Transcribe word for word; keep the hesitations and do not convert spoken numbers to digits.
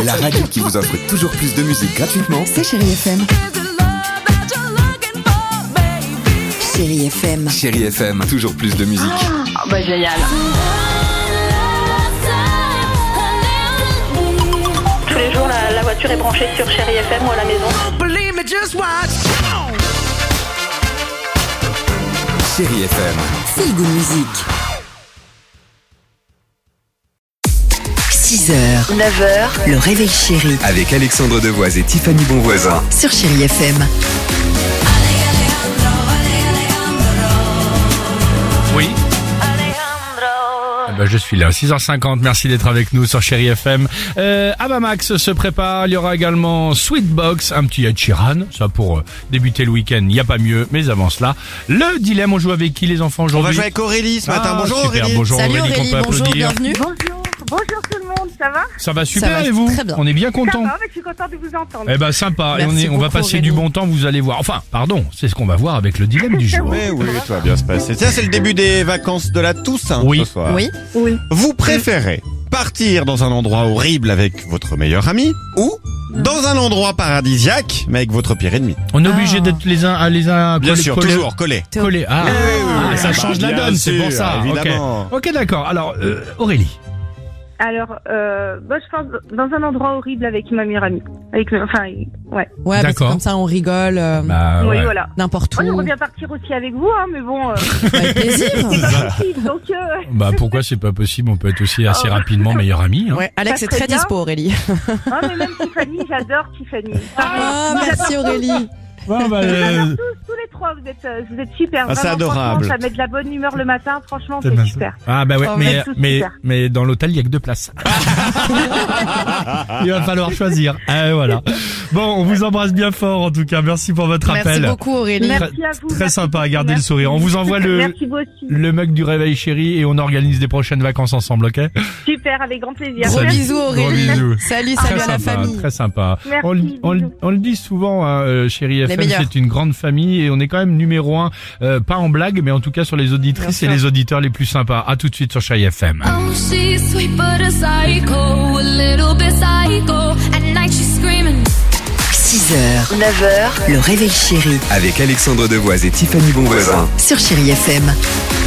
La radio qui vous offre toujours plus de musique gratuitement. C'est Chérie F M. Chérie F M. Chérie F M, toujours plus de musique. Oh bah génial. Tous les jours, la, la voiture est branchée sur Chérie F M ou à la maison. Chérie F M. Feel Good Music. six heures, neuf heures, le réveil chéri Avec Alexandre Devoise et Tiffany Bonvoisin. sur Chérie F M. Oui. Eh ben, je suis là, six heures cinquante, merci d'être avec nous sur Chérie F M. Euh, Abamax se prépare, il y aura également Sweetbox, un petit Ed Sheeran, ça pour euh, débuter le week-end, il n'y a pas mieux, mais avant cela, le dilemme, on joue avec qui les enfants On aujourd'hui? va jouer avec Aurélie ce matin. Ah, Bonjour super, Aurélie. bonjour Salut Aurélie, Aurélie, qu'on peut bonjour, applaudir. bienvenue. Bonjour, bonjour tout le monde, ça va? Ça va super Ça va et vous? très bien. On est bien Ça content. va, mais je suis contente de vous entendre. Eh ben sympa, et on, Merci est, on va beaucoup, passer Aurélie. du bon temps, vous allez voir. Enfin, pardon, c'est ce qu'on va voir avec le dilemme du jour. Mais oui, tout va bien se passer. Tiens, c'est le début des vacances de la Toussaint Oui. ce soir. Oui. Oui. Vous préférez partir dans un endroit horrible avec votre meilleur ami ou dans un endroit paradisiaque mais avec votre pire ennemi? On est obligé Ah. d'être les uns à les uns Bien collés- sûr, collés- toujours collé. collés. Ah, oui, oui, ah, oui. ça Ah change bah, la bien donne, c'est sûr, pour ça. Ok. évidemment. Ok, d'accord. Alors, euh, Aurélie. Alors, euh, bah, je pense dans un endroit horrible avec ma meilleure amie. Avec, enfin, ouais. Ouais, parce que D'accord. comme ça on rigole euh, Bah, oui, ouais. voilà. n'importe Moi, où. j'aimerais bien partir aussi avec vous, hein, mais bon, euh, Avec plaisir. c'est pas possible, donc, euh, Bah pourquoi c'est pas possible? On peut être aussi assez Oh. rapidement meilleur ami. Hein. Ouais, Alex Ça est très serait bien. dispo Aurélie. hein, mais même Tiffany, j'adore Tiffany. Ah, merci Aurélie. Ouais, bah, euh, Tous, tous les trois, vous êtes, euh, vous êtes super. Ah, c'est Vraiment, adorable. franchement, ça met de la bonne humeur le matin, franchement, c'est c'est bien super. ça. Ah bah ouais, Oh, mais, vous êtes tous mais, super. mais dans l'hôtel il y a que deux places. Il va falloir choisir. Ah, voilà. Bon, on vous embrasse bien fort en tout cas. Merci pour votre Merci appel. beaucoup Aurélie. Merci à vous. Très merci sympa, beaucoup, gardez le merci. sourire. On vous envoie le, Merci vous aussi. le mug du réveil chéri et on organise des prochaines vacances ensemble, ok? Super, avec grand plaisir. Gros Salut. bisous Gros Aurélie. bisous. Salut, Très salut à la sympa, famille. très sympa. Merci, on, le- on, le- bisous. on le dit souvent, hein, euh, chérie F M, meilleurs. c'est une grande famille et on est quand même numéro un, euh, pas en blague, mais en tout cas sur les auditrices Bien et sûr. les auditeurs les plus sympas. À tout de suite sur Chérie F M. Oh, she's sweet but a psycho, a little bit psycho. At night she's screaming. six heures, neuf heures, le réveil chéri Avec Alexandre Devoise et Tiffany Bonvoisin. sur Chérie F M.